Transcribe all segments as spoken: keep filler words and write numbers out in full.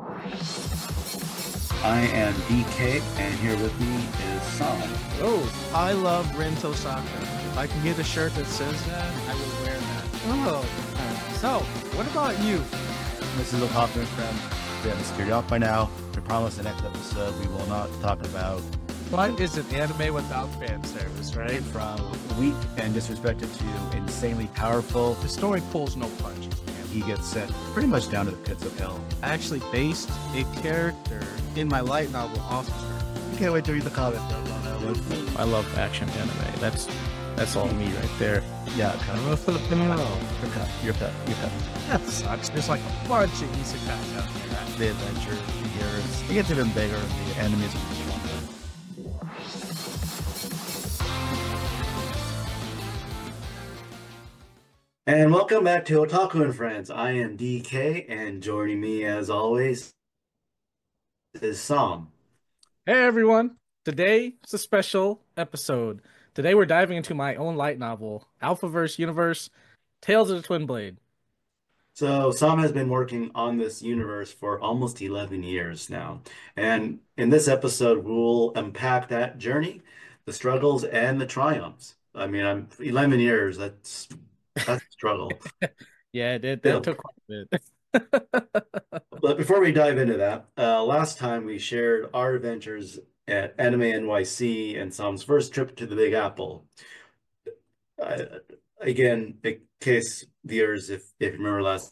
I am D K, and here with me is Sam. Oh, I love Rinto Saka. If I can get a shirt that says that, I will wear that. Oh, alright. So, what about you? This is a popular friend. We have scared you off by now. We promise the next episode we will not talk about What is an anime without fan service, right? from weak and disrespected to insanely powerful. The story pulls no punches, man. He gets sent pretty much down to the pits of hell. I actually based a character in my light novel off of her. I can't wait to read the comments on that one. I love action anime. That's that's all me right there. Yeah, kind of. Filipino. Your cut. Your cut. Your cut. That sucks. There's like a bunch of isekais out there. The adventure, the heroes. It gets even bigger. The enemies are stronger. And welcome back to Otaku and Friends. I am D K, and joining me as always is Sam. Hey everyone! Today it's a special episode. Today we're diving into my own light novel, Alphaverse Universe, Tales of the Twin Blade. So, Sam has been working on this universe for almost eleven years now. And in this episode, we'll unpack that journey, the struggles, and the triumphs. I mean, I'm eleven years, that's that's a struggle. Yeah, it did. Yeah. That took quite a bit. But before we dive into that, uh, last time we shared our adventures at Anime N Y C and Sam's first trip to the Big Apple. Uh, again, in case viewers, if, if you remember last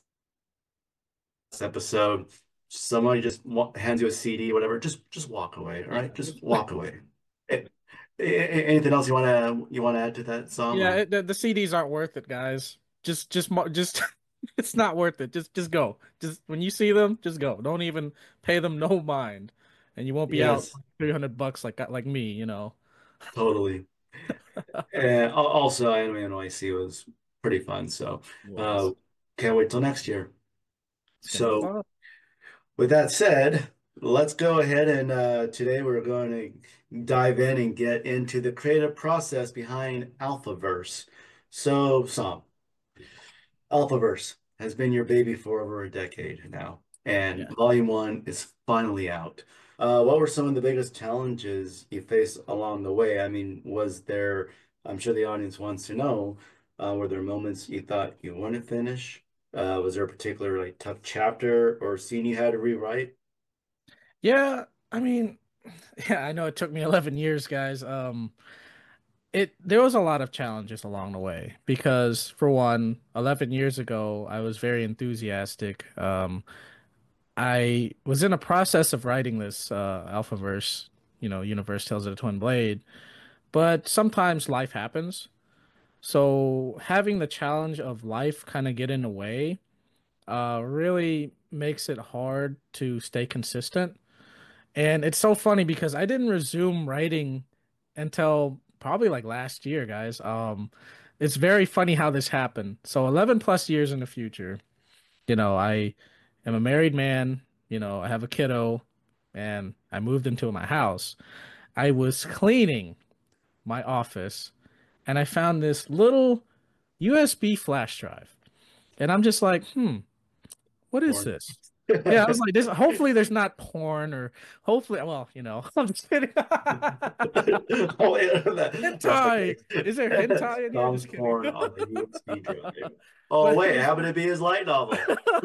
episode, somebody just wa- hands you a C D, whatever, just just walk away, all right? Just walk away. Eh, eh, eh, Anything else you want to you want to add to that, Sam? Yeah, or- it, the, the C Ds aren't worth it, guys. Just, just, mo- just, it's not worth it. Just, just go. Just when you see them, just go. Don't even pay them no mind, and you won't be out Yes, three hundred bucks like like me, you know. totally. And al- also, Anime N Y C was pretty fun, so uh, Was. can't wait till next year. It's gonna be So, fun. with that said, let's go ahead and uh, today we're going to dive in and get into the creative process behind Alphaverse. So, Sam, Alphaverse has been your baby for over a decade now, and Yeah. Volume One is finally out. Uh, what were some of the biggest challenges you faced along the way? I mean, was there, I'm sure the audience wants to know, uh, were there moments you thought you wouldn't finish? Uh, was there a particular like tough chapter or scene you had to rewrite? Yeah, I mean, yeah, I know it took me eleven years, guys. Um, it there was a lot of challenges along the way because for one, eleven years ago, I was very enthusiastic. Um, I was in a process of writing this uh Alphaverse, you know, Universe Tales of the Twin Blade, but sometimes life happens. So having the challenge of life kind of get in the way, uh, really makes it hard to stay consistent. And it's so funny because I didn't resume writing until probably like last year, guys. Um, it's very funny how this happened. So eleven plus years in the future, you know, I am a married man, you know, I have a kiddo, and I moved into my house. I was cleaning my office and I found this little U S B flash drive. And I'm just like, hmm, what is Porn. this? Yeah, I was like, this. Hopefully, there's not porn, or hopefully, well, you know, I'm just kidding. Oh, yeah, that, that's the Hentai. case. Is there hentai in here? Tom's Just kidding. porn on the U S B drive. Oh, But wait, it happened to be his light novel.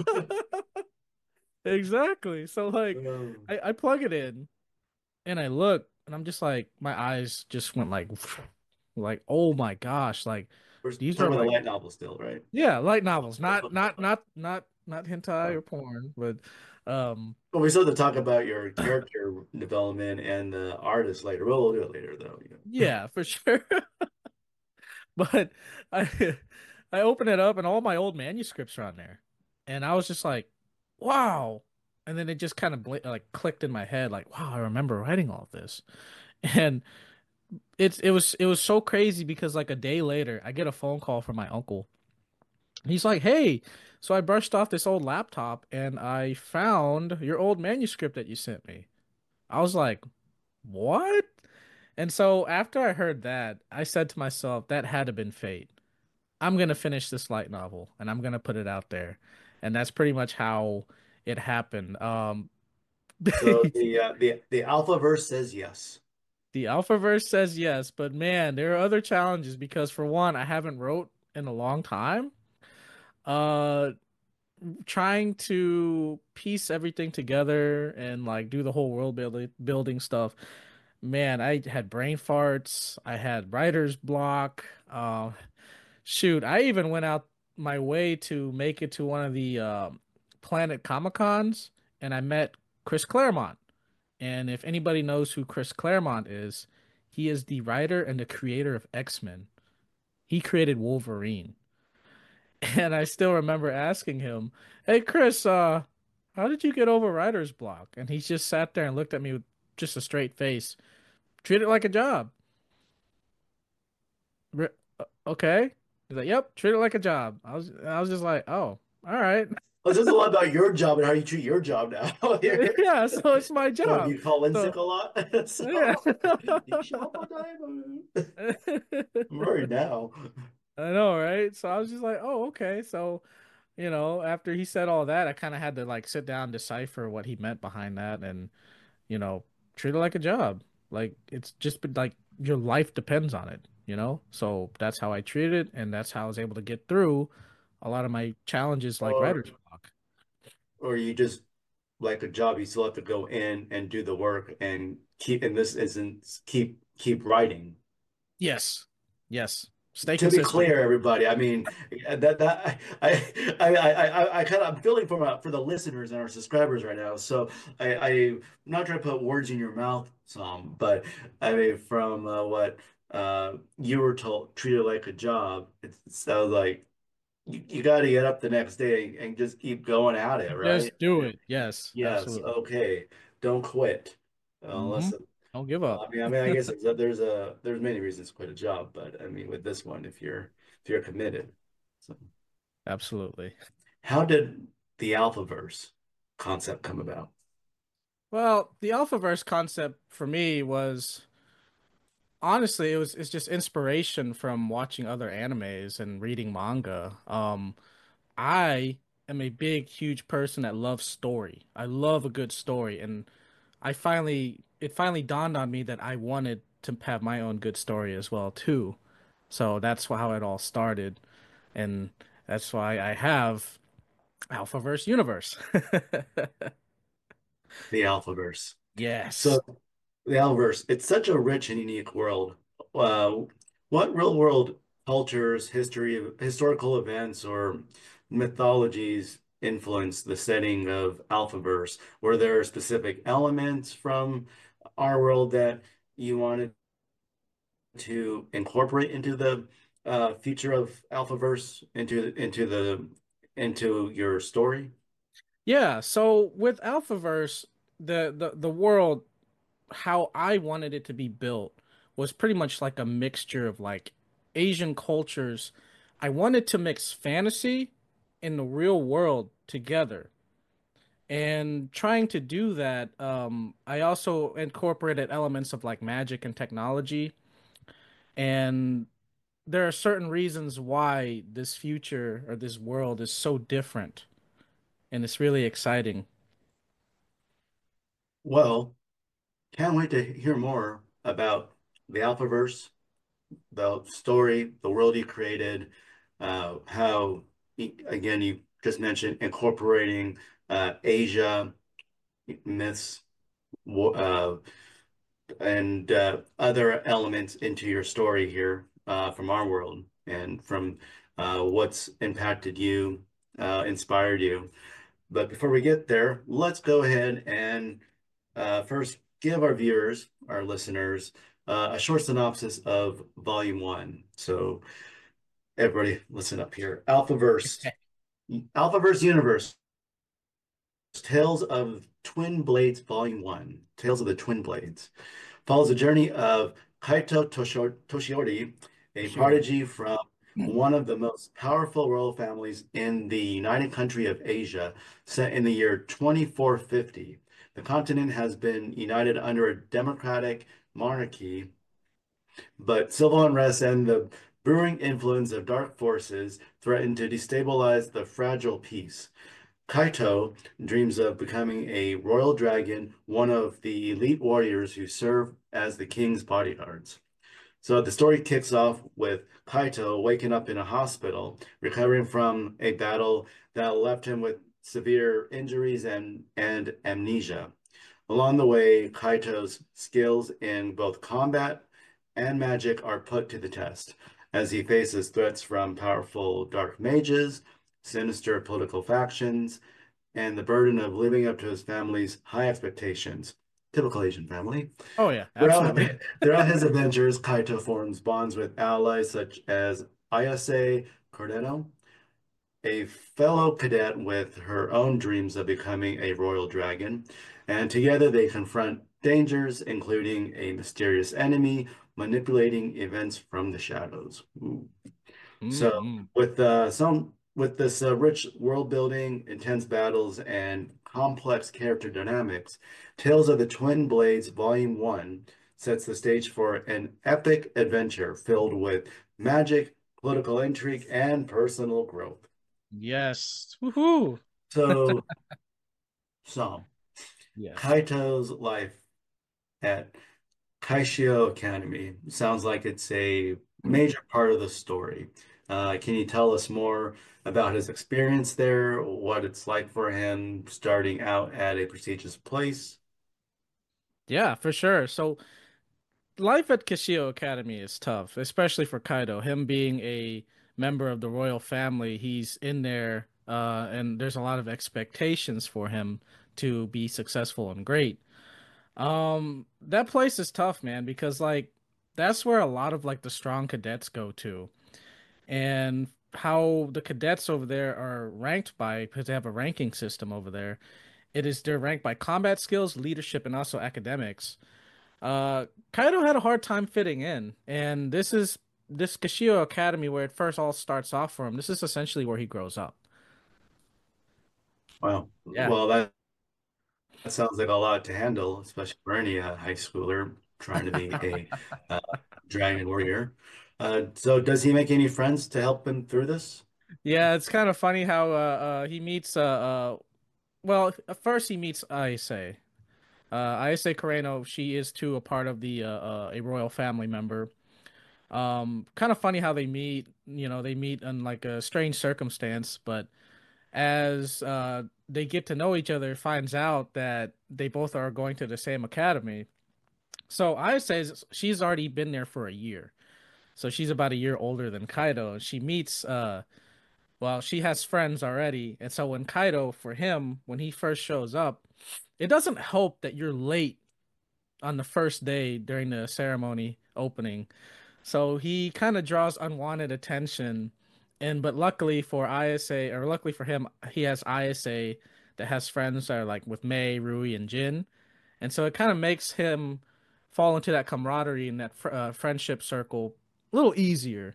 exactly. So like, Oh. I, I plug it in and I look, and I'm just like, my eyes just went like, like, oh my gosh, like We're these talking are about the like, light novel still, right? yeah, light novels, not not not not not hentai or porn, but um. Well, we still have to talk about your character development and the artist later. We'll, we'll do it later, though. Yeah. Yeah, for sure. But I I open it up and all my old manuscripts are on there. And I was just like, wow. And then it just kind of bl like clicked in my head like, wow, I remember writing all this. And it's it was it was so crazy because like a day later, I get a phone call from my uncle. He's like, "Hey, so I brushed off this old laptop and I found your old manuscript that you sent me." I was like, "What?" And so after I heard that, I said to myself, that had to been fate. I'm gonna finish this light novel and I'm gonna put it out there. And that's pretty much how it happened. Um, So the uh, the the Alphaverse says yes. The Alphaverse says yes, but man, there are other challenges because for one, I haven't wrote in a long time. Uh, Trying to piece everything together and like do the whole world building building stuff. Man, I had brain farts. I had writer's block. Uh, shoot, I even went out my way to make it to one of the um Planet Comic Cons, and I met Chris Claremont. And if anybody knows who Chris Claremont is, he is the writer and the creator of X-Men. He created Wolverine. And I still remember asking him, "Hey Chris, uh, how did you get over writer's block?" And he just sat there and looked at me with just a straight face. Treat it like a job. Re- uh, okay. He's like, "Yep, treat it like a job." I was I was just like, "Oh, all right." Well, this is a lot about your job and how you treat your job now. Here. Yeah, so it's my So do job. you call in So sick a lot? yeah. So do you show up on time? I'm worried now. I know, right? So I was just like, "Oh, okay." So, you know, after he said all that, I kind of had to like sit down, decipher what he meant behind that, and you know, treat it like a job. Like it's just been like your life depends on it, you know? So that's how I treated it, and that's how I was able to get through a lot of my challenges like Or writer's block. or you just like a job, you still have to go in and do the work and keep, and this isn't keep keep writing. Yes. Yes. Stay To be consistent. clear, everybody, I mean that that I I I I, I kind of I'm feeling for my, for the listeners and our subscribers right now. So I I'm not trying to put words in your mouth, some, but I mean from uh, what uh you were told, treat it like a job. It sounds like you, you got to get up the next day and just keep going at it, right? Just do it. Yes, Yes, absolutely. okay. Don't quit. Hmm. Unless Don't give well, up. I mean, I mean, I guess there's a, there's a there's many reasons to quit a job, but I mean, with this one, if you're if you're committed. So, Absolutely. how did the Alphaverse concept come about? Well, the Alphaverse concept for me was honestly, it was it's just inspiration from watching other animes and reading manga. Um, I am a big, huge person that loves story. I love a good story, and I finally it finally dawned on me that I wanted to have my own good story as well too. So that's how it all started, and that's why I have Alphaverse Universe. The Alphaverse. Yes. So the Alphaverse, it's such a rich and unique world. Uh, what real world cultures, history, historical events, or mythologies influenced the setting of Alphaverse? Were there specific elements from our world that you wanted to incorporate into the uh, future of Alphaverse, into into the into your story? Yeah, so with Alphaverse, the the the world how I wanted it to be built was pretty much like a mixture of like Asian cultures. I wanted to mix fantasy and the real world together. And trying to do that, um, I also incorporated elements of like magic and technology. And there are certain reasons why this future or this world is so different. And it's really exciting. Well, can't wait to hear more about the Alphaverse, the story, the world you created, uh, how, again, you just mentioned incorporating uh, Asia myths uh, and uh, other elements into your story here uh, from our world and from uh, what's impacted you, uh, inspired you. But before we get there, let's go ahead and uh, first give our viewers, our listeners, uh, a short synopsis of Volume One. So everybody, listen up here. Alphaverse, Alphaverse Universe, Tales of Twin Blades, Volume One. Tales of the Twin Blades follows the journey of Kaito Tosho- Toshiori, a Sure. prodigy from one of the most powerful royal families in the United Country of Asia, set in the year twenty-four fifty. The continent has been united under a democratic monarchy, but civil unrest and the brewing influence of dark forces threaten to destabilize the fragile peace. Kaito dreams of becoming a royal dragon, one of the elite warriors who serve as the king's bodyguards. So the story kicks off with Kaito waking up in a hospital, recovering from a battle that left him with severe injuries and, and amnesia. Along the way, Kaito's skills in both combat and magic are put to the test as he faces threats from powerful dark mages, sinister political factions, and the burden of living up to his family's high expectations. Typical Asian family. Oh yeah, Throughout, absolutely. throughout his adventures, Kaito forms bonds with allies such as Ayase Cordero, a fellow cadet with her own dreams of becoming a royal dragon, and together they confront dangers, including a mysterious enemy manipulating events from the shadows. Ooh. So, Mm-hmm. with uh, some with this uh, rich world building, intense battles, and complex character dynamics, Tales of the Twin Blades Volume One sets the stage for an epic adventure filled with magic, political intrigue, and personal growth. Yes. Woohoo. So, so Yes. Kaito's life at Kaishio Academy sounds like it's a major part of the story. Uh, can you tell us more about his experience there, what it's like for him starting out at a prestigious place? Yeah, for sure. So life at Kishio Academy is tough, especially for Kaido. Him being a member of the royal family, he's in there, uh, and there's a lot of expectations for him to be successful and great. Um, that place is tough, man, because like that's where a lot of like the strong cadets go to. And how the cadets over there are ranked by, because they have a ranking system over there. It is they're ranked by combat skills, leadership, and also academics. Uh, Kaido had a hard time fitting in, and this is this Kashio Academy where it first all starts off for him. This is essentially where he grows up. Wow. Yeah. Well, that, that sounds like a lot to handle, especially for any uh, high schooler trying to be a uh, dragon warrior. Uh, so, does he make any friends to help him through this? Yeah, it's kind of funny how uh, uh he meets uh uh well, at first he meets Ayase. Uh Ayase Kureno, she is too a part of the uh, uh a royal family member. Um kind of funny how they meet, you know, they meet in like a strange circumstance, but as uh they get to know each other, finds out that they both are going to the same academy. So Ayase says she's already been there for a year. So she's about a year older than Kaido. And she meets uh well, she has friends already. And so when Kaido, for him, when he first shows up, it doesn't help that you're late on the first day during the ceremony opening. So he kind of draws unwanted attention. And but luckily for Ayase, or luckily for him, he has Ayase that has friends that are like with Mei, Rui, and Jin. And so it kind of makes him fall into that camaraderie and that fr uh, friendship circle a little easier.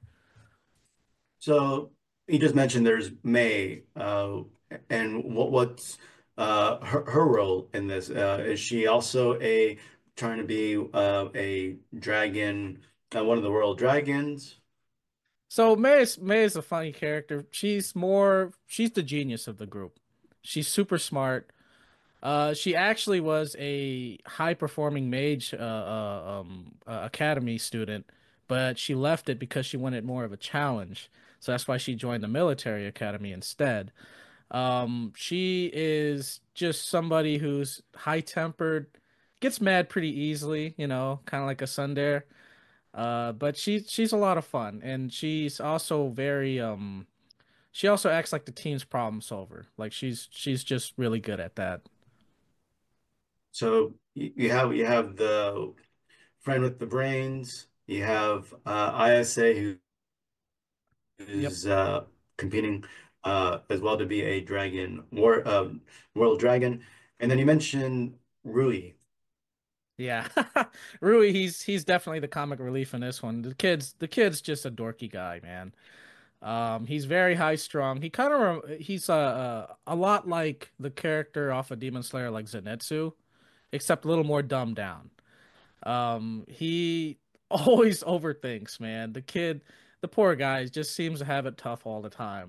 So you just mentioned there's May, uh, and what what's uh, her her role in this? Uh, is she also a trying to be uh, a dragon, uh, one of the royal dragons? So Mei is, Mei is a funny character. She's more, she's the genius of the group. She's super smart. Uh, she actually was a high performing mage uh, uh, um, uh, academy student, but she left it because she wanted more of a challenge. So that's why she joined the military academy instead. Um, she is just somebody who's high tempered, gets mad pretty easily, you know, kind of like a tsundere. Uh, but she she's a lot of fun, and she's also very um. She also acts like the team's problem solver. Like she's she's just really good at that. So you, you have you have the friend with the brains. You have uh, I S A who Yep. who's uh, competing uh, as well to be a dragon war uh, royal dragon, and then you mentioned Rui. Yeah. Rui, he's he's definitely the comic relief in this one. The kid's the kid's just a dorky guy, man. Um, he's very high strung. He kind of he's uh, uh, a lot like the character off of Demon Slayer, like Zenitsu, except a little more dumbed down. Um, he always overthinks, man. The kid, the poor guy, just seems to have it tough all the time.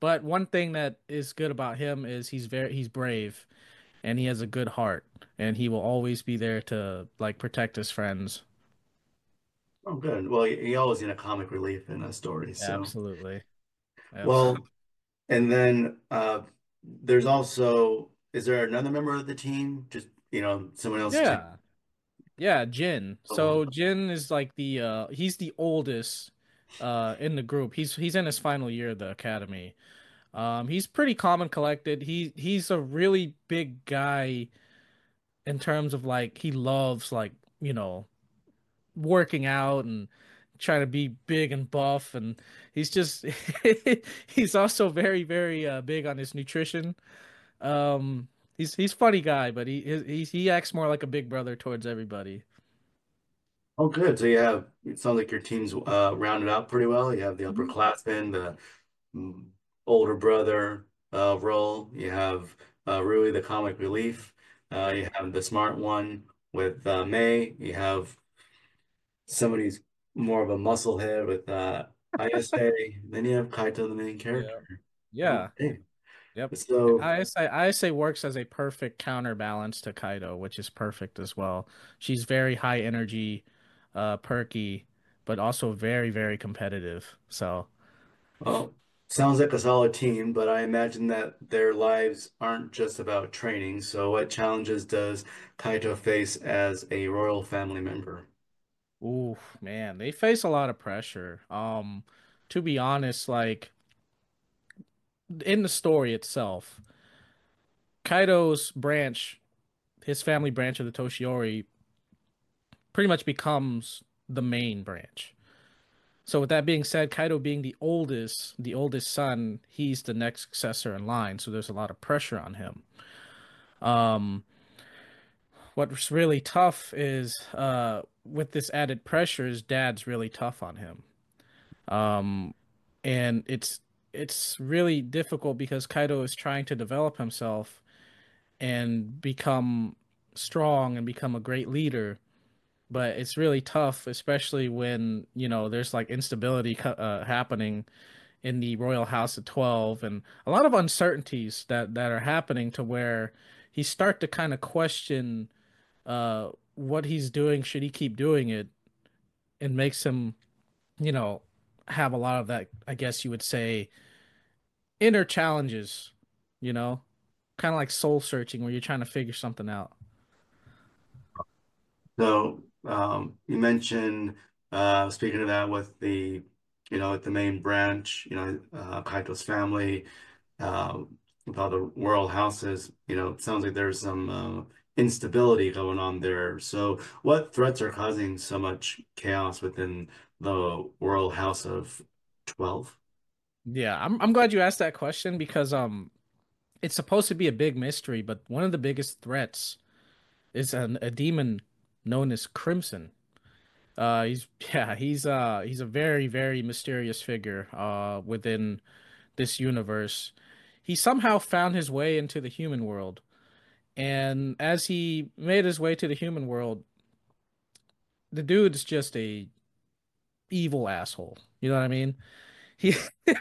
But one thing that is good about him is he's very he's brave and he has a good heart and he will always be there to like protect his friends. Oh, good. Well, he, he always need a comic relief in a story. So, Absolutely. Absolutely. well, and then uh, there's also, is there another member of the team? Just, you know, someone else to take Yeah. Yeah, Jin. along. So Jin is like the uh he's the oldest uh in the group. He's he's in his final year of the academy. Um he's pretty calm and collected. He he's a really big guy in terms of like he loves like, you know, working out and trying to be big and buff and he's just he's also very very uh big on his nutrition. Um he's he's funny guy, but he he he acts more like a big brother towards everybody. Oh, good. So you have, it sounds like your team's uh, rounded out pretty well. You have the upperclassmen, the mm, older brother uh, role. You have uh, Rui, the comic relief. Uh, you have the smart one with uh, May. You have somebody who's more of a musclehead with uh, I S A. Then you have Kaito, the main Yeah. character. Yeah. Okay. Yep. So, I S A I S A works as a perfect counterbalance to Kaido, which is perfect as well. She's very high energy, uh, perky, but also very, very competitive. So, well, sounds like a solid team, but I imagine that their lives aren't just about training. So, what challenges does Kaito face as a royal family member? ooh, man, they face a lot of pressure. Um, to be honest, like in the story itself, Kaido's branch, his family branch of the Toshiori, pretty much becomes the main branch. So with that being said, Kaido being the oldest, the oldest son, he's the next successor in line. So there's a lot of pressure on him. Um, what's really tough is uh, with this added pressure, his dad's really tough on him. Um, and it's it's really difficult because Kaido is trying to develop himself and become strong and become a great leader. But it's really tough, especially when, you know, there's like instability uh, happening in the Royal House of twelve and a lot of uncertainties that that are happening to where he start to kind of question uh what he's doing, should he keep doing it, and makes him, you know, have a lot of that, I guess you would say, inner challenges, you know, kind of like soul searching where you're trying to figure something out. So, um, you mentioned, uh, speaking of that, with the, you know, with the main branch, you know, uh, Kaito's family, uh, with all the world houses, you know, it sounds like there's some uh, instability going on there. So, what threats are causing so much chaos within the world house of twelve? Yeah, I'm I'm glad you asked that question because um it's supposed to be a big mystery, but one of the biggest threats is an, a demon known as Crimson. Uh, he's yeah, he's uh he's a very very mysterious figure uh within this universe. He somehow found his way into the human world, and as he made his way to the human world, the dude's just a evil asshole. You know what I mean? He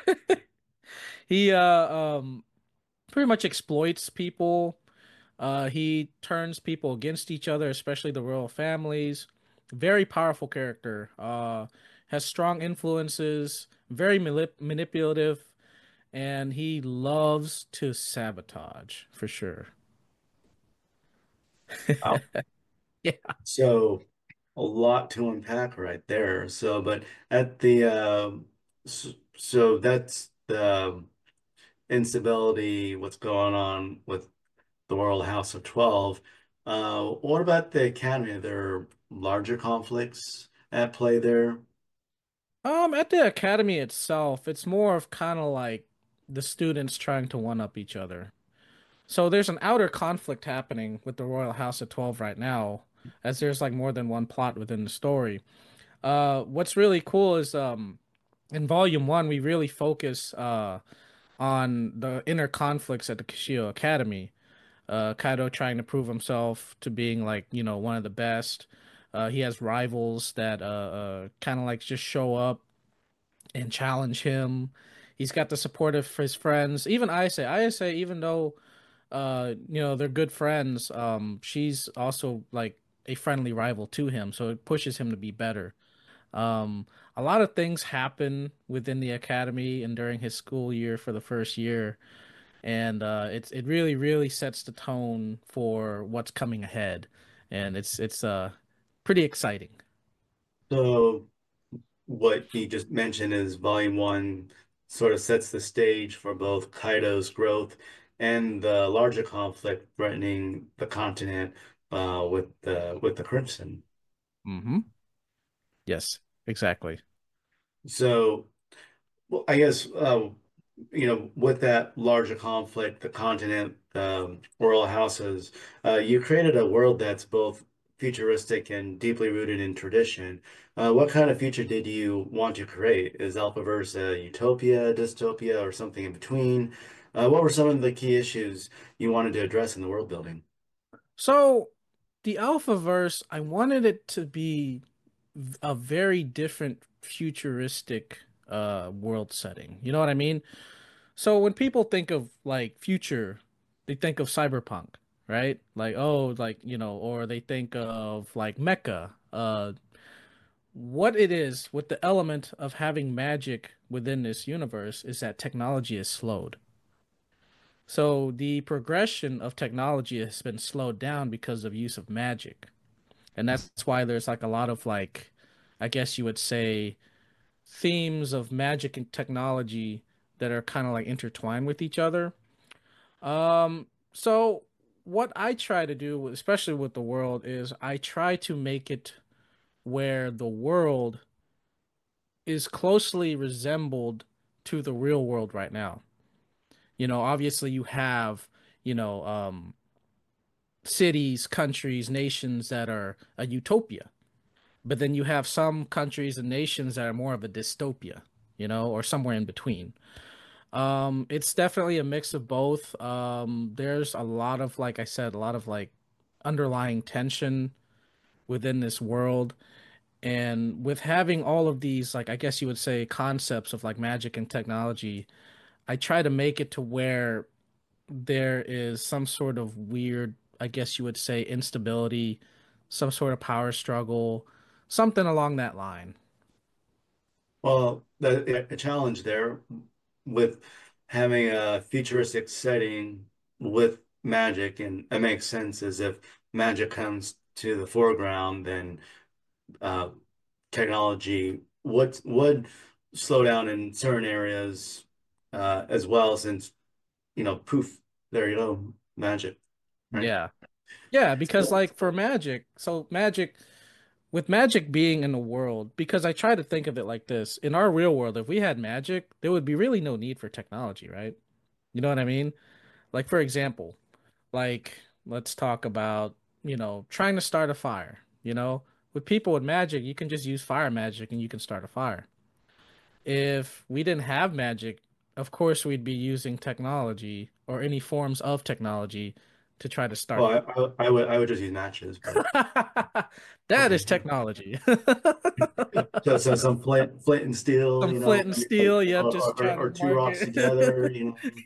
he uh um pretty much exploits people. Uh, he turns people against each other, especially the royal families. Very powerful character. Uh, has strong influences. Very manip- manipulative, and he loves to sabotage for sure. Wow. Yeah. So, a lot to unpack right there. So, but at the, uh, so, so that's the instability, what's going on with the Royal House of twelve. Uh, what about the Academy? Are there larger conflicts at play there? Um, at the academy itself, it's more of kind of like the students trying to one up each other. So there's an outer conflict happening with the Royal House of twelve right now, as there's like more than one plot within the story. Uh, what's really cool is um in volume one we really focus uh on the inner conflicts at the Kishio Academy. Uh, Kaido trying to prove himself to being like, you know, one of the best. Uh, he has rivals that uh, uh kind of like just show up and challenge him. He's got the support of his friends. Even Ayase, Ayase, even though uh, you know, they're good friends, um, she's also like a friendly rival to him, so it pushes him to be better. Um, a lot of things happen within the academy and during his school year for the first year, and uh, it's it really really sets the tone for what's coming ahead, and it's it's uh pretty exciting. So what you just mentioned is volume one sort of sets the stage for both Kaido's growth and the larger conflict threatening the continent uh, with the with the Crimson. Mm-hmm. Yes, exactly. So, well, I guess uh, you know, with that larger conflict, the continent, um, oral houses, uh, you created a world that's both futuristic and deeply rooted in tradition. Uh, what kind of future did you want to create? Is Alphaverse a utopia, dystopia, or something in between? Uh, what were some of the key issues you wanted to address in the world building? So the Alphaverse, I wanted it to be a very different futuristic uh world setting. You know what I mean? So when people think of like future, they think of cyberpunk, right? Like oh, like you know, or they think of like mecha. Uh, what it is with the element of having magic within this universe is that technology is slowed. So the progression of technology has been slowed down because of use of magic. And that's why there's like a lot of like, I guess you would say, themes of magic and technology that are kind of like intertwined with each other. Um, so what I try to do, especially with the world, is I try to make it where the world is closely resembled to the real world right now. You know, obviously you have, you know, um, cities, countries, nations that are a utopia. But then you have some countries and nations that are more of a dystopia, you know, or somewhere in between. Um, it's definitely a mix of both. Um, there's a lot of, like I said, a lot of like underlying tension within this world. And with having all of these, like I guess you would say, concepts of like magic and technology, I try to make it to where there is some sort of weird, I guess you would say, instability, some sort of power struggle, something along that line. Well, the a challenge there with having a futuristic setting with magic, and it makes sense as if magic comes to the foreground, then uh, technology would would slow down in certain areas uh, as well, since you know, poof, there you go, magic, right? Yeah. Yeah, because So, like for magic, so magic with magic being in the world, because I try to think of it like this, in our real world, if we had magic, there would be really no need for technology, right? You know what I mean? Like for example, like let's talk about, you know, trying to start a fire, you know? With people with magic, you can just use fire magic and you can start a fire. If we didn't have magic, of course we'd be using technology or any forms of technology to try to well, start I, the I, I would I would just use matches, but That okay. is technology. So, so some flint, flint and steel, Some you know, flint and or, steel, yep, or, just or, trying to or two mark rocks together, it. you know.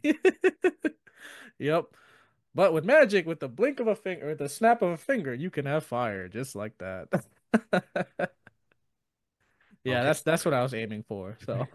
Yep. But with magic, with the blink of a finger, with the snap of a finger, you can have fire just like that. Yeah, Okay. that's that's what I was aiming for. So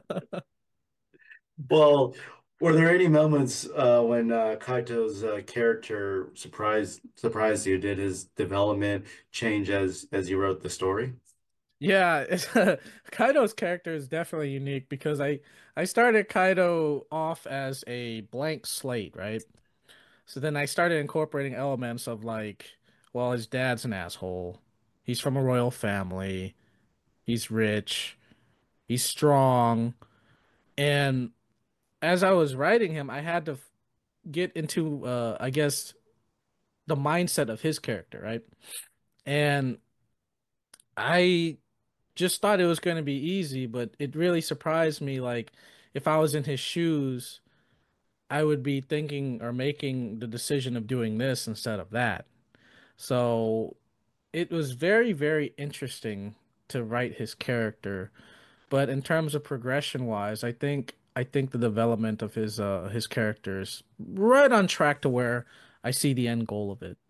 Well, were there any moments uh, when uh, Kaito's uh, character surprised surprised you? Did his development change as as you wrote the story? yeah, it's, Kaido's character is definitely unique because I I started Kaido off as a blank slate, right? So then I started incorporating elements of like, well, his dad's an asshole. He's from a royal family. He's rich. He's strong. And as I was writing him, I had to f- get into, uh, I guess, the mindset of his character, right? And I just thought it was going to be easy, but it really surprised me. Like, if I was in his shoes, I would be thinking or making the decision of doing this instead of that. So it was very, very interesting to write his character. But in terms of progression wise, I think I think the development of his uh his characters right on track to where I see the end goal of it.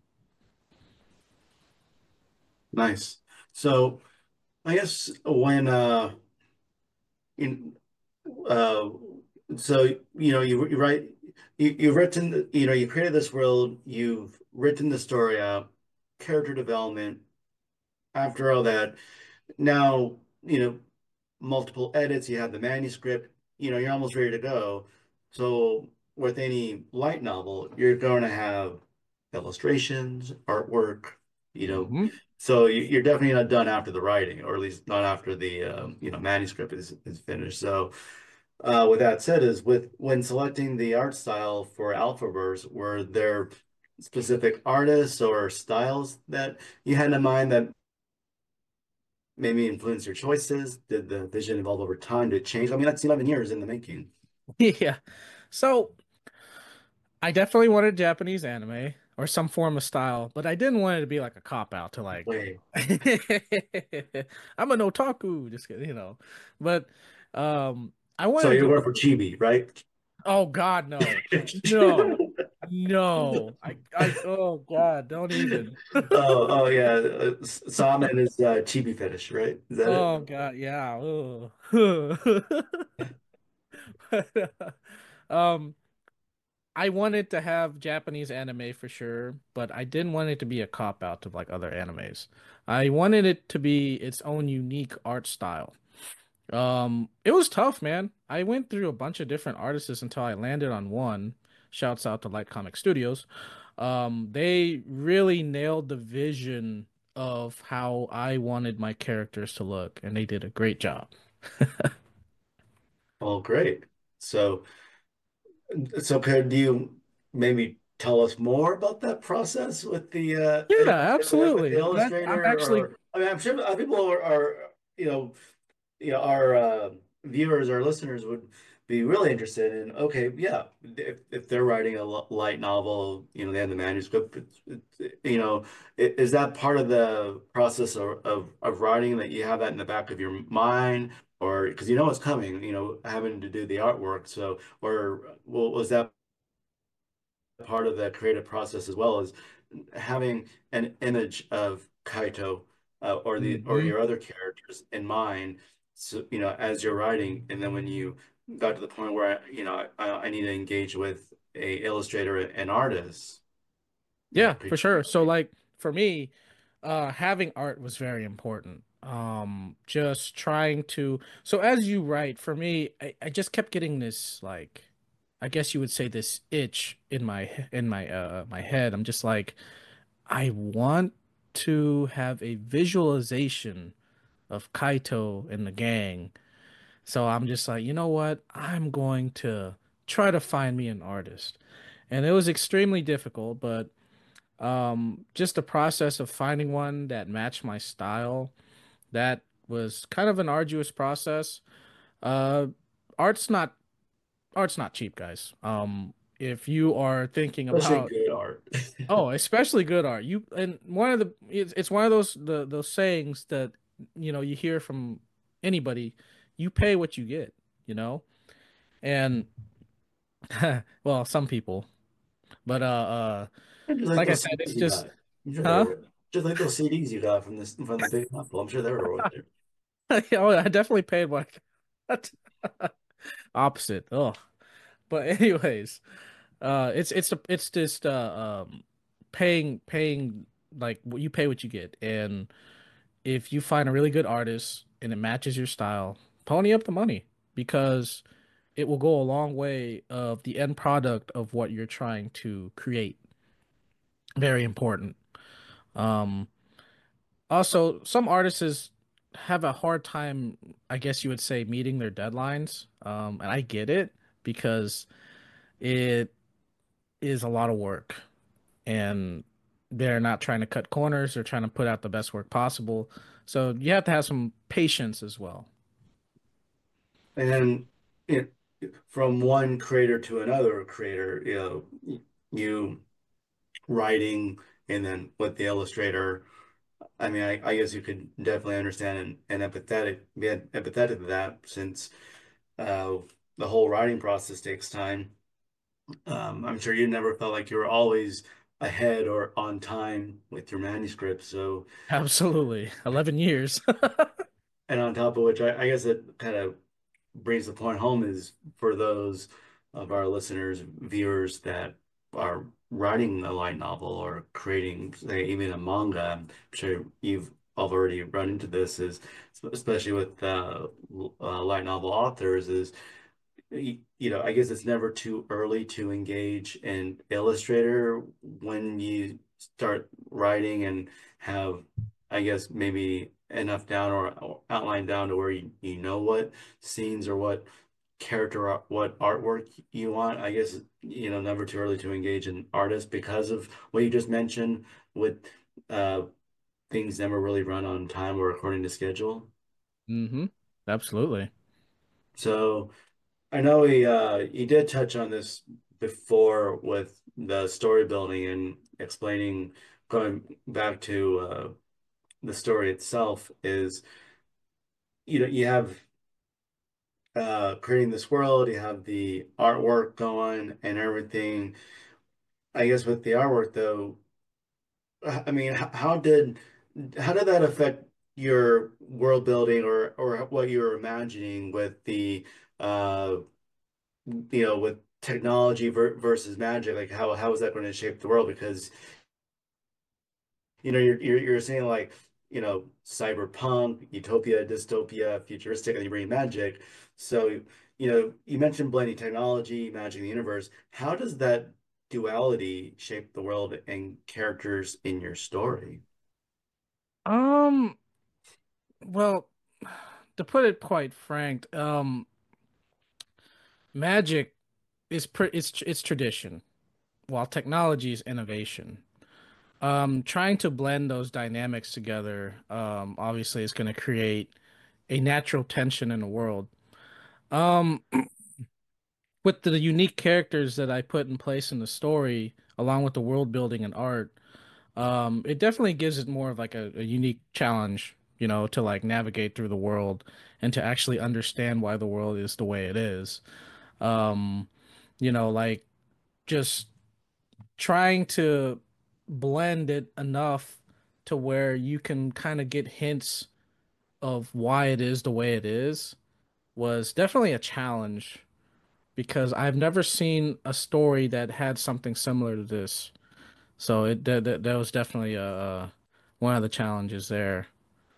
Nice. So I guess when uh in uh so you know you you write you, you've written you know you created this world, you've written the story out, character development. After all that, now you know multiple edits, you have the manuscript, you know, you're almost ready to go. So with any light novel, you're going to have illustrations, artwork, you know. Hmm. So you- you're definitely not done after the writing, or at least not after the um, you know manuscript is is finished. So uh, with that said, is with when selecting the art style for Alphaverse, were there specific artists or styles that you had in mind that maybe influence your choices? Did the vision evolve over time? Did it change? I mean, that's eleven years in the making. Yeah. So I definitely wanted Japanese anime or some form of style, but I didn't want it to be like a cop out to like Wait, I'm an otaku, just kidding, you know. But um I so wanted you're to going for chibi, right? oh God, no. No. No. I I oh God, don't even. Oh, oh yeah. Uh, Salmon is uh, chibi fetish, right? Is that it? Oh God, yeah. Ugh. Um I wanted to have Japanese anime for sure, but I didn't want it to be a cop out to like other animes. I wanted it to be its own unique art style. Um, it was tough, man. I went through a bunch of different artists until I landed on one. Shouts out to Light Comic Studios. Um, they really nailed the vision of how I wanted my characters to look, and they did a great job. Oh, great. So, so could you maybe tell us more about that process with the uh, Yeah, illustrator, with the absolutely. That I'm illustrator, actually or I mean, I'm sure other people are, are you know you know, our uh, viewers, our listeners would be really interested in, okay, yeah, if, if they're writing a l- light novel, you know, they have the manuscript, it's, it's, you know, i- is that part of the process of, of, of writing that you have that in the back of your mind? Or because you know it's coming, you know, having to do the artwork. So, or well, was that part of the creative process as well as having an image of Kaito uh, or the or Mhm. your other characters in mind, so you know as you're writing, and then when you got to the point where you know I, I need to engage with a illustrator and artist, yeah, Yeah, pretty for sure. So like for me, uh having art was very important. Um just trying to so as you write, for me, I, I just kept getting this like I guess you would say this itch in my in my uh my head. I'm just like I want to have a visualization of Kaito and the gang. So I'm just like, you know what? I'm going to try to find me an artist. And it was extremely difficult, but um, just the process of finding one that matched my style, that was kind of an arduous process. Uh, art's not art's not cheap, guys. Um, if you are thinking especially about good art. oh, especially good art, you and one of the it's, it's one of those the those sayings that you know you hear from anybody, you pay what you get, you know, and well, some people, but uh, uh, Just like like I those said, it's C Ds you just got. I'm sure they huh? were just like those C Ds you got from this from the Big Apple. I'm sure they were worth it. Oh, I definitely paid what I got. Opposite. Oh, but anyways, uh, it's it's it's just uh um paying paying like what you pay what you get, and if you find a really good artist and it matches your style, pony up the money because it will go a long way of the end product of what you're trying to create. Very important. Um, Also, some artists have a hard time, I guess you would say, meeting their deadlines. Um, and I get it because it is a lot of work and they're not trying to cut corners. They're trying to put out the best work possible. So you have to have some patience as well. And you know, from one creator to another creator, you know, you writing and then with the illustrator. I mean, I, I guess you could definitely understand and, and empathetic, be empathetic to that since uh, the whole writing process takes time. Um, I'm sure you never felt like you were always ahead or on time with your manuscript. So, Absolutely. eleven years. and on top of which, I, I guess it kind of brings the point home is for those of our listeners, viewers that are writing a light novel or creating, say, even a manga. I'm sure you've already run into this, is especially with uh, uh, light novel authors, is y- you know, I guess it's never too early to engage in Illustrator when you start writing and have, I guess, maybe enough down or, or outline down to where you, you know what scenes or what character art, what artwork you want. I guess, you know, never too early to engage in artists because of what you just mentioned with uh things never really run on time or according to schedule. hmm Absolutely. So I know he uh he did touch on this before with the story building and explaining, going back to uh the story itself is, you know, you have uh creating this world, you have the artwork going and everything. I guess with the artwork though, I mean, h- how did how did that affect your world building or or what you were imagining with the uh you know, with technology ver versus magic, like how how is that going to shape the world? Because you know you're you're you're saying like, you know, cyberpunk, utopia, dystopia, futuristic, and you bring magic. So you know you mentioned blending technology, magic, and the universe. How does that duality shape the world and characters in your story? Um, well, to put it quite frank, um, magic is pre it's it's tradition, while technology is innovation. Um, trying to blend those dynamics together, um, obviously is going to create a natural tension in the world. Um, with the unique characters that I put in place in the story, along with the world building and art, um, it definitely gives it more of like a, a unique challenge, you know, to like navigate through the world and to actually understand why the world is the way it is. Um, you know, like just trying to blend it enough to where you can kind of get hints of why it is the way it is was definitely a challenge because I've never seen a story that had something similar to this. So it that that, that was definitely uh one of the challenges there.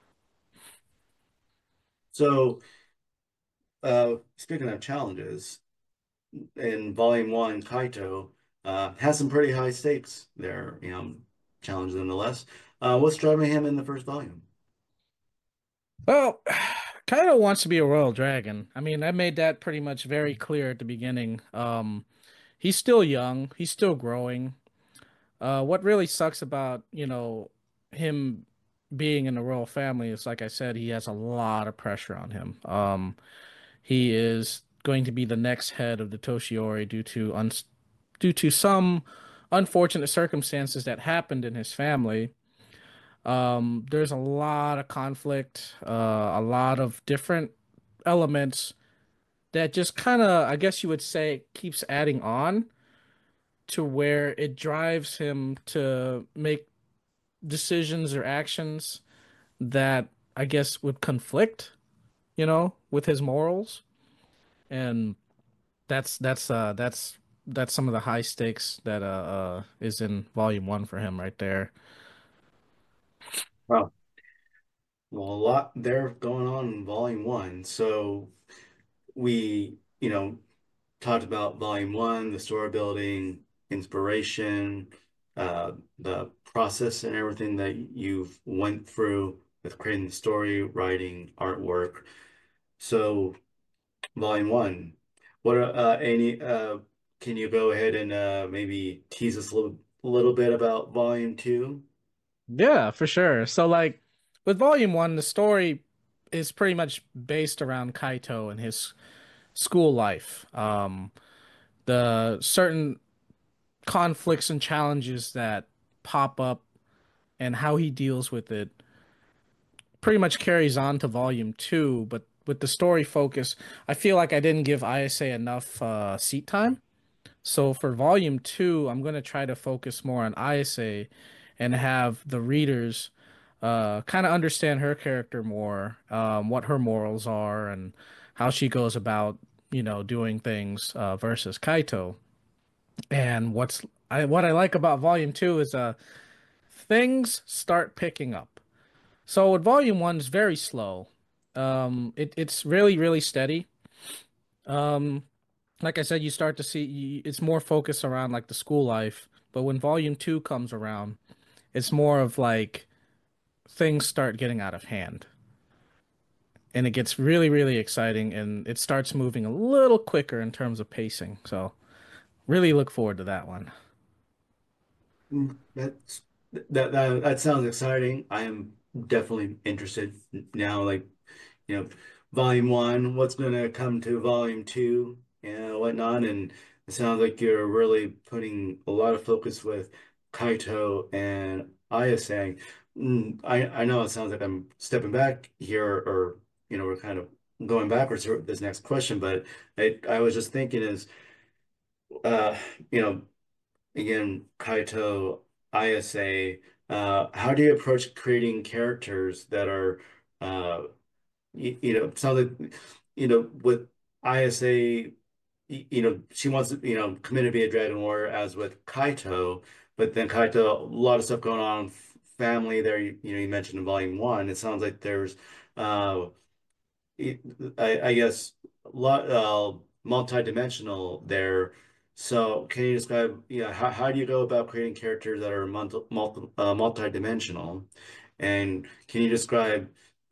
So uh speaking of challenges, in volume one, Kaito uh has some pretty high stakes there, you know, challenge nonetheless. Uh what's driving him in the first volume? Well, Kaido wants to be a royal dragon. I mean, I made that pretty much very clear at the beginning. Um, he's still young, he's still growing. Uh, what really sucks about, you know, him being in the royal family is, like I said, he has a lot of pressure on him. Um, he is going to be the next head of the Toshiori due to un due to some unfortunate circumstances that happened in his family. Um, there's a lot of conflict, uh, a lot of different elements that just kind of, I guess you would say, keeps adding on to where it drives him to make decisions or actions that I guess would conflict, you know, with his morals. And that's that's uh that's that's some of the high stakes that uh, uh is in volume one for him right there. Wow. Well, a lot there going on in volume one. So we, you know, talked about volume one, the story building, inspiration, uh, the process and everything that you've went through with creating the story, writing, artwork. So volume one, what are uh, any uh, can you go ahead and uh, maybe tease us a little, little bit about volume two? Yeah, for sure. So like with volume one, the story is pretty much based around Kaito and his school life. Um, the certain conflicts and challenges that pop up and how he deals with it pretty much carries on to volume two, but with the story focus, I feel like I didn't give I S A enough uh, seat time. So for volume two, I'm gonna try to focus more on I S A and have the readers uh, kind of understand her character more, um, what her morals are, and how she goes about, you know, doing things uh, versus Kaito. And what's I what I like about volume two is uh things start picking up. So with volume one is very slow. Um, it, it's really, really steady. Um, like I said, you start to see you, it's more focused around like the school life. But when volume two comes around, it's more of like things start getting out of hand. And it gets really, really exciting and it starts moving a little quicker in terms of pacing. So really look forward to that one. Mm, That's that that that sounds exciting. I am definitely interested now. Like, you know, volume one, what's gonna come to volume two and whatnot. And it sounds like you're really putting a lot of focus with Kaito and Ayase. Mm, I I know it sounds like I'm stepping back here, or you know, we're kind of going backwards here with this next question, but I I was just thinking is, uh, you know. Again, Kaito, Ayase, uh, how do you approach creating characters that are, uh, you, you know, it sounds like, you know, with Ayase, y- you know, she wants to, you know, commit to be a dragon warrior as with Kaito, but then Kaito, a lot of stuff going on, f- family there, you, you know, you mentioned in volume one, it sounds like there's, uh, I, I guess lot uh, multi-dimensional there. So can you describe, yeah, how, how do you go about creating characters that are multi, multi, uh, multi-dimensional? And can you describe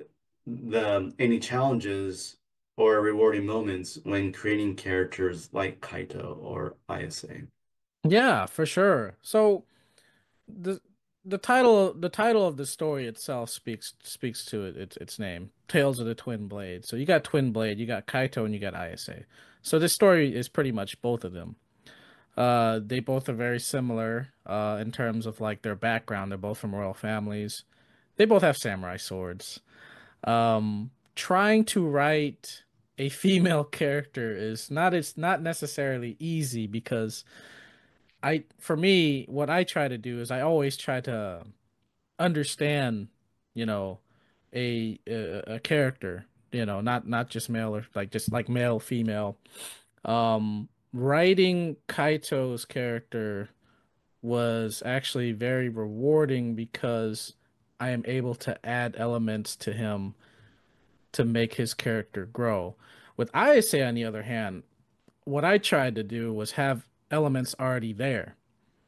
the any challenges or rewarding moments when creating characters like Kaito or Ayase? Yeah, for sure. So the the title the title of the story itself speaks speaks to it its its name, Tales of the Twin Blade. So you got Twin Blade, you got Kaito, and you got Ayase. So this story is pretty much both of them. Uh, they both are very similar uh, in terms of like their background. They're both from royal families. They both have samurai swords. Um, trying to write a female character is not it's not necessarily easy because I for me what I try to do is I always try to understand, you know, a a, a character, you know, not not just male or like just like male, female. Um, writing Kaito's character was actually very rewarding because I am able to add elements to him to make his character grow. With Ayase, on the other hand, what I tried to do was have elements already there.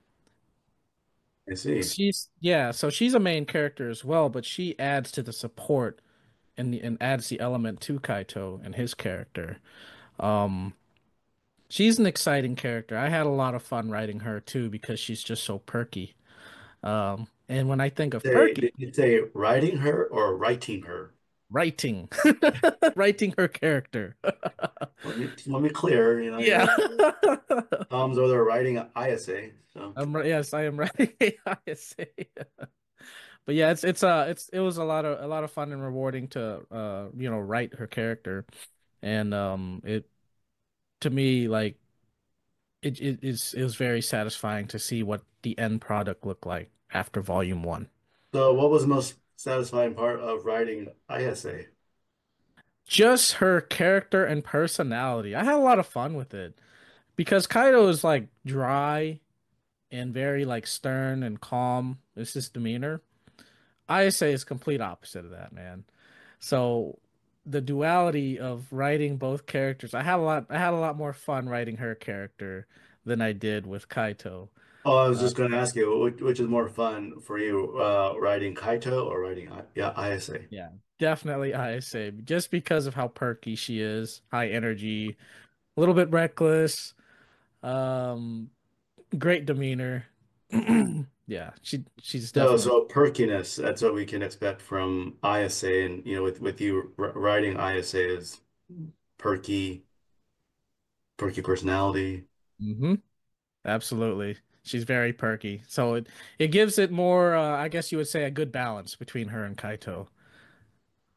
I see. She's yeah, so she's a main character as well, but she adds to the support and the, and adds the element to Kaito and his character. Um, she's an exciting character. I had a lot of fun writing her too because she's just so perky. Um, and when I think of Say, perky, did you say writing her or writing her? writing, writing her character. Let me let me clear, you know, you Yeah. know, Tom's over there writing Ayase, so. I'm ri- yes, I am writing I S A. But yeah, it's it's uh it's it was a lot of a lot of fun and rewarding to uh you know write her character, and um it to me like it it is it was very satisfying to see what the end product looked like after volume one. So what was the most satisfying part of writing Ayase? Just her character and personality. I had a lot of fun with it because Kaido is like dry and very like stern and calm. It's his demeanor. I say is complete opposite of that, man. So the duality of writing both characters, I had a lot I had a lot more fun writing her character than I did with Kaito. Oh, I was Uh, just going to ask you, which, which is more fun for you, uh, writing Kaito or writing I yeah, Ayase? yeah, definitely I say just because of how perky she is, high energy, a little bit reckless, um, great demeanor. Yeah, she she's So, definitely so perkiness, that's what we can expect from Ayase, and you know, with with you wr- writing Ayase is perky, perky personality. hmm absolutely. She's very perky. So it it gives it more uh, I guess you would say a good balance between her and Kaito.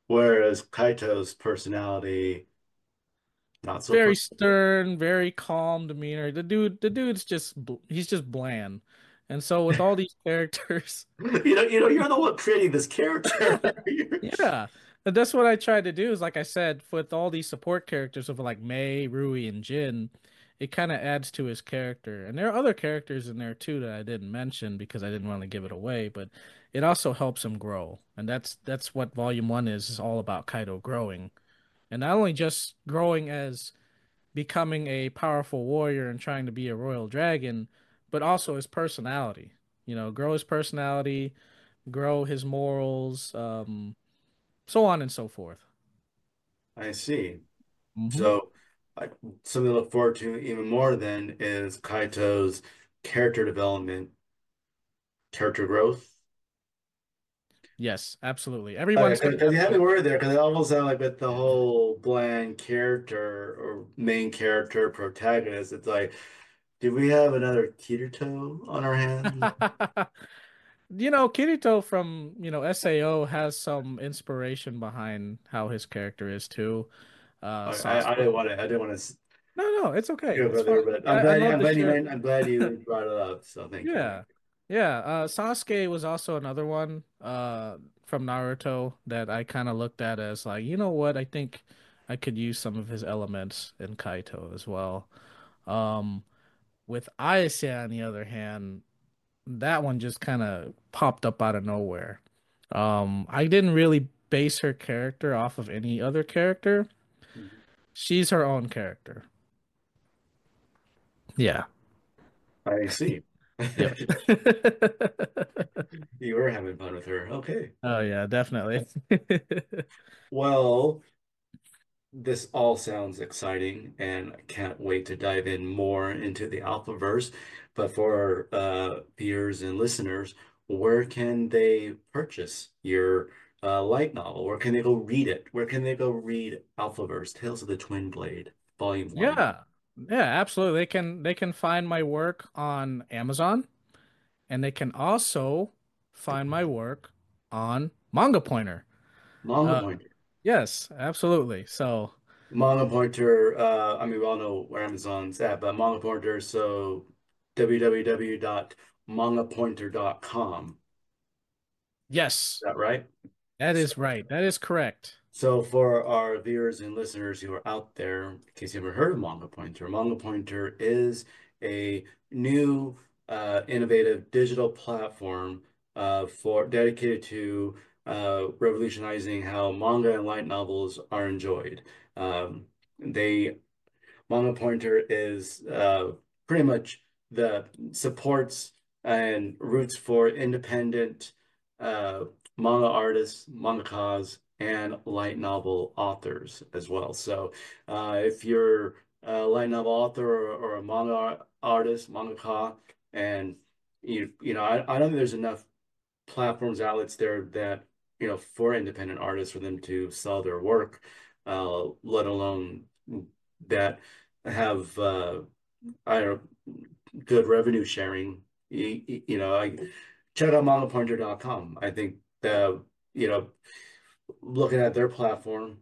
Whereas Kaito's personality, not so Very personal. stern, very calm demeanor. The dude, the dude's just bl- he's just bland. And so with all these characters, You know, you know, you're the one creating this character. yeah, and that's what I tried to do. Is like I said, with all these support characters of like Mei, Rui, and Jin, it kind of adds to his character. And there are other characters in there too that I didn't mention because I didn't want to give it away, but it also helps him grow. And that's that's what Volume One is, is all about Kaido growing. And not only just growing as becoming a powerful warrior and trying to be a royal dragon, but also his personality. You know, grow his personality, grow his morals, um, so on and so forth. I see. Hmm. So, I, something to look forward to even more then is Kaito's character development, character growth. Yes, absolutely. Okay, Everyone's gonna because you have had me to. worried there, because it almost sounded like with the whole bland character or main character protagonist, it's like, do we have another Kirito on our hands? You know, Kirito from, you know, S A O has some inspiration behind how his character is too. Uh, I, I, I didn't Sasuke. want to, I didn't want to No, no, it's okay. go It's fine. further, but I'm I, I glad, love I'm the glad you shirt. made, I'm glad you brought it up. So thank you, thank Yeah. Yeah. Uh Sasuke was also another one uh from Naruto that I kind of looked at as like, you know what, I think I could use some of his elements in Kaito as well. Um with Ayase on the other hand, that one just kind of popped up out of nowhere. Um I didn't really base her character off of any other character. you. She's her own character. Yeah. I see. Yep. You were having fun with her. Okay. Oh yeah, definitely. Well, this all sounds exciting, and I can't wait to dive in more into the Alphaverse. But for uh, viewers and listeners, where can they purchase your uh, light novel? Where can they go read it? Where can they go read Alphaverse, Tales of the Twin Blade, Volume One? Yeah. Yeah, absolutely. They can they can find my work on Amazon and they can also find my work on Manga Pointer. Manga Uh Pointer. yes, absolutely. So, Manga Pointer, uh, I mean, we all know where Amazon's at, but Manga Pointer, so w w w dot manga pointer dot com. Is yes, that right? that is right. That is correct. So for our viewers and listeners who are out there, in case you haven't heard of Manga Pointer, Manga Pointer is a new, uh, innovative digital platform uh, for dedicated to uh, revolutionizing how manga and light novels are enjoyed. Um, they Manga Pointer is uh, pretty much the supports and roots for independent uh, manga artists, mangakas, and light novel authors as well. So uh, if you're a light novel author or, or a manga artist, mangaka, and you you know, I, I don't think there's enough platforms, outlets there that, you know, for independent artists for them to sell their work, uh, let alone that have uh, I don't know, good revenue sharing. You, you know, I check out manga pointer dot com. I think the, you know, looking at their platform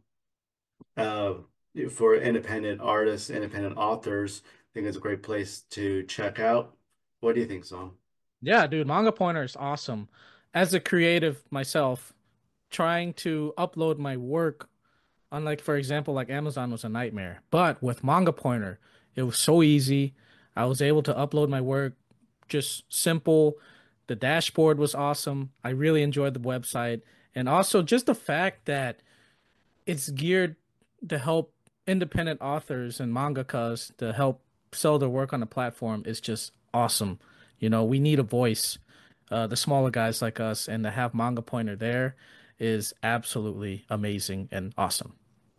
uh, for independent artists, independent authors, I think it's a great place to check out. What do you think, Song? Yeah, dude, Manga Pointer is awesome. As a creative myself, trying to upload my work, unlike, for example, like Amazon was a nightmare. But with Manga Pointer, it was so easy. I was able to upload my work just simple. The dashboard was awesome. I really enjoyed the website. And also just the fact that it's geared to help independent authors and mangakas to help sell their work on the platform is just awesome. You know, we need a voice, uh, the smaller guys like us, and to have Manga Pointer there is absolutely amazing and awesome.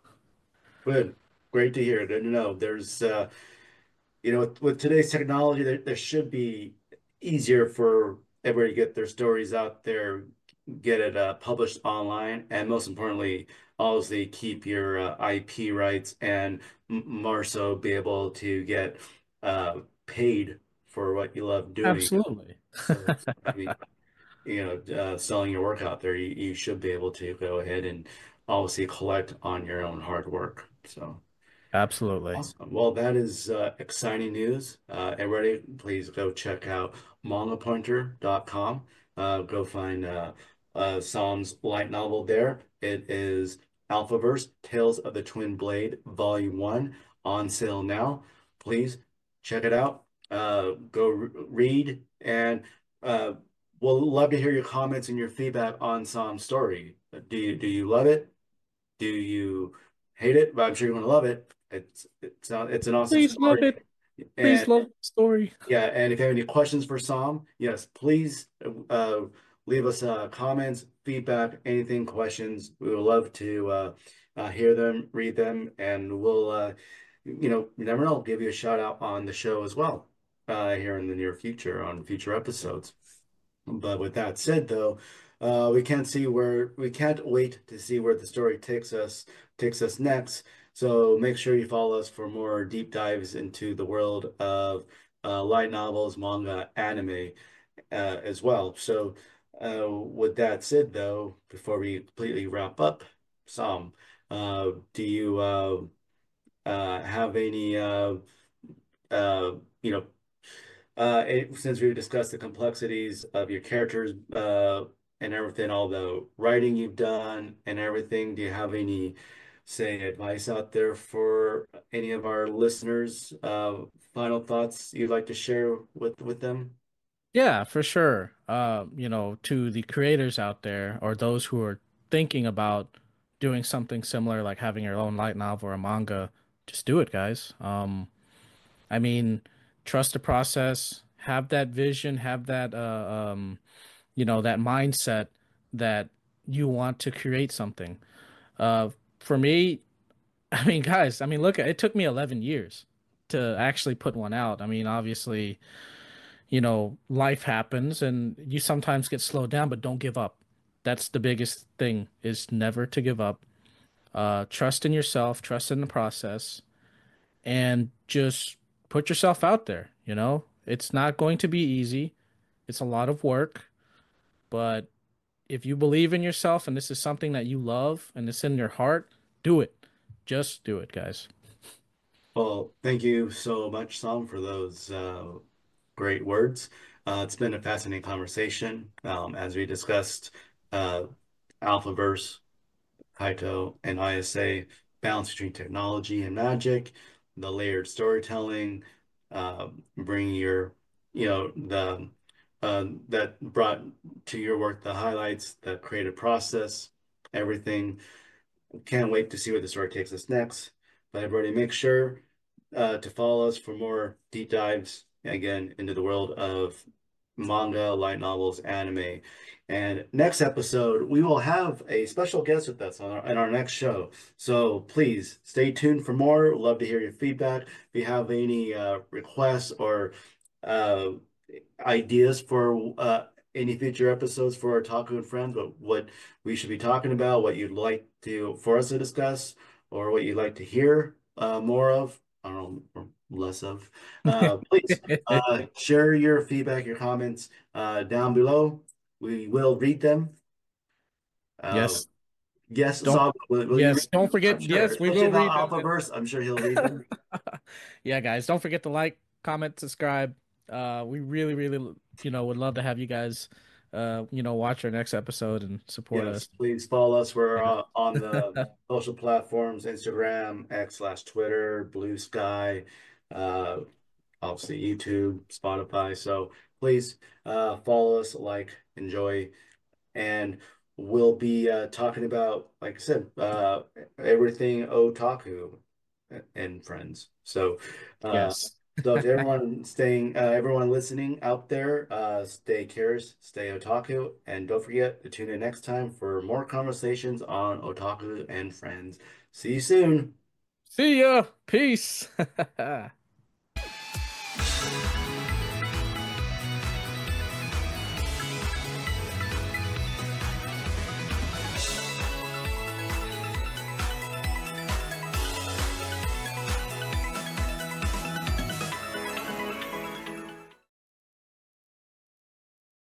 Good. Great to hear. Good to know. There's uh you know, with, with today's technology, there, there should be easier for everybody to get their stories out there, get it uh, published online, and most importantly, obviously keep your uh, I P rights and m- more so be able to get uh, paid for what you love doing. Absolutely. So, I mean, you know, uh, selling your work out there, you, you should be able to go ahead and obviously collect on your own hard work. So. Absolutely. Awesome. Well, that is uh, exciting news. Uh, everybody, please go check out manga pointer dot com. Uh, go find uh, uh, Psalm's light novel there. It is Alphaverse Tales of the Twin Blade, Volume one, on sale now. Please check it out. Uh, go re read, and uh, we'll love to hear your comments and your feedback on Psalm's story. Do you do you love it? Do you hate it? But I'm sure you're gonna love it. It's it's not it's an awesome Please love story. it. Please And love the story. yeah, and if you have any questions for Sam, yes, please uh leave us uh comments, feedback, anything, questions. We would love to uh, uh hear them, read them, and we'll uh you know, you never know, give you a shout out on the show as well, uh here in the near future on future episodes. But with that said, though, uh, we can't see where we can't wait to see where the story takes us takes us next. So make sure you follow us for more deep dives into the world of uh, light novels, manga, anime, uh, as well. So uh, with that said, though, before we completely wrap up, Sam, uh, do you uh, uh, have any uh, uh, you know uh, it, since we've discussed the complexities of your characters, uh, and everything, all the writing you've done and everything, do you have any, say, advice out there for any of our listeners? Uh, final thoughts you'd like to share with with them? Yeah, for sure. Uh, you know, to the creators out there or those who are thinking about doing something similar, like having your own light novel or a manga, just do it, guys. Um, I mean, trust the process, have that vision, have that uh, um, you know, that mindset that you want to create something. Uh, for me, I mean, guys, I mean, look, it took me eleven years to actually put one out. I mean, obviously, you know, life happens and you sometimes get slowed down, but don't give up. That's the biggest thing is never to give up. Uh, trust in yourself, trust in the process, and just put yourself out there, you know? It's not going to be easy. It's a lot of work, but if you believe in yourself and this is something that you love and it's in your heart, do it. Just do it, guys. Well, thank you so much, Sam, for those uh, great words. Uh, it's been a fascinating conversation. Um, as we discussed, uh, Alphaverse, Kaito, and I S A, balance between technology and magic, the layered storytelling, uh, bringing your, you know, the uh, that brought to your work the highlights, the creative process, everything. Can't wait to see where the story takes us next. But everybody, make sure uh, to follow us for more deep dives again into the world of manga, light novels, anime. And next episode, we will have a special guest with us on our, in our next show. So please stay tuned for more. Love to hear your feedback. If you have any uh, requests or uh, ideas for uh, any future episodes for Otaku and Friends, but what we should be talking about, what you'd like to for us to discuss, or what you'd like to hear uh, more of, I don't know, or less of, uh, please uh, share your feedback, your comments uh, down below. We will read them. Uh, Yes. yes, Don't Saab, will, will you read yes, don't them? I'm forget. sure, Yes, we especially will read about them. Alphaverse. I'm sure he'll read them. Yeah, guys, don't forget to like, comment, subscribe. Uh, we really, really, you know, would love to have you guys, uh, you know, watch our next episode and support Yes, us. please follow us. We're Yeah. uh, on the social platforms, Instagram, X slash Twitter, Blue Sky, uh, obviously YouTube, Spotify. So please uh, follow us, like, enjoy, and we'll be uh, talking about, like I said, uh, everything otaku and friends. So, uh, Yes. so to everyone staying, uh, everyone listening out there, uh, stay curious, stay otaku, and don't forget to tune in next time for more conversations on otaku and friends. See you soon. See ya. Peace.